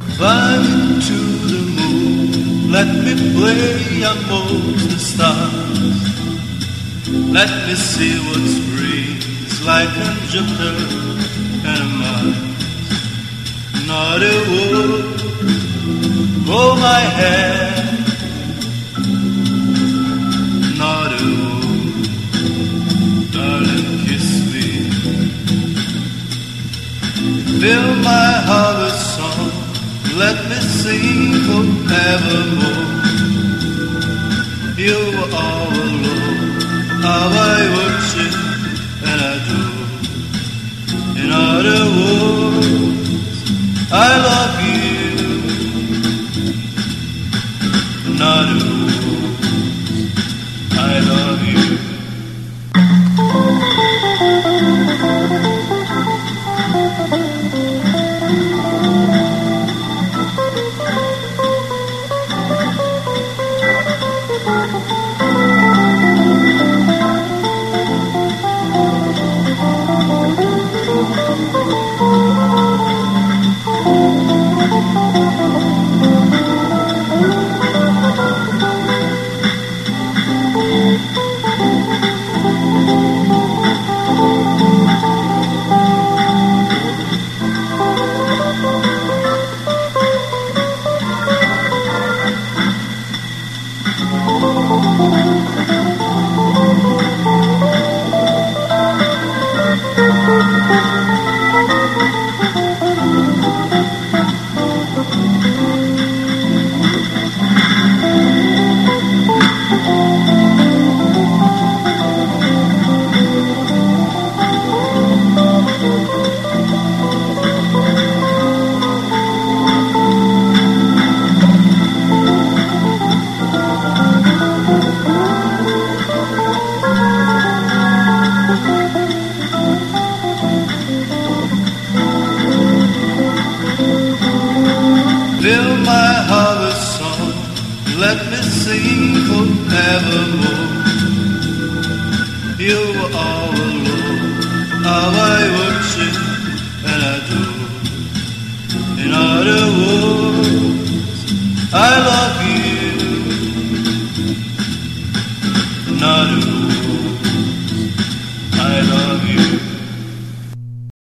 Climb into the moon, let me play amongst the stars. Let me see what spring's like on Jupiter and Mars. Not a word, hold my hand. Not a word, darling, kiss me. Fill my heart with song, let me sing forevermore. You are all alone, how I worship and adore. In other words, I love you. In other words, I love you. Fill my heart with song, let me sing forevermore. You are all alone, how I worship.